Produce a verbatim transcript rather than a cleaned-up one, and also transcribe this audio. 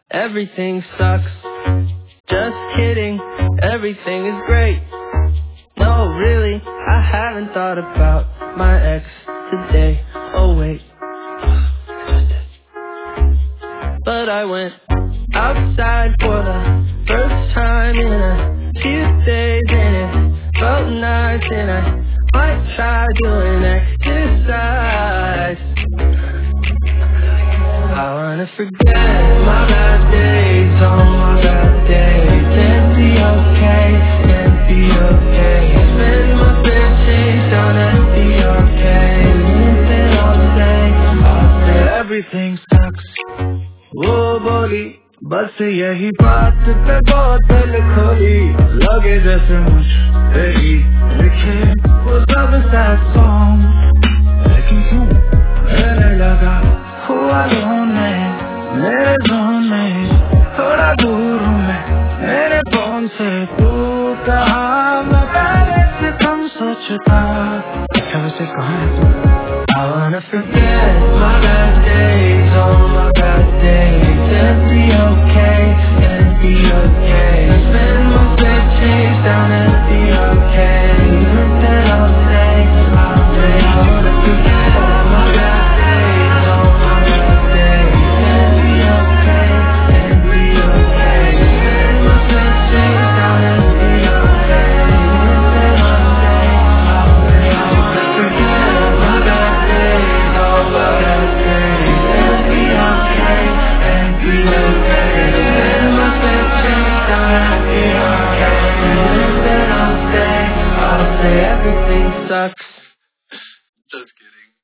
Everything sucks. Just kidding, everything is great. No, really, I haven't thought about my ex today. Oh wait, but I went outside for the first time in a few days, and it felt nice, and I might try doing exercise. I wanna forget my bad days, all my bad days, and be okay, and be okay. Spend my fifties on and be okay. Live it all day, all day. Everything sucks. वो बोली बस यही बात पे बोतल खोली, लगे जैसे मुझ पे ही लिखे वो सब sad song. लेकिन क्यों मैंने लगा हुआ रोने मेरे जोन में, थोड़ा दूर हूँ मैं मेरे फोन से. तू कहाँ मैं पहले से कम सोचता, क्या वैसे कहाँ है तू? I wanna forget my bad days.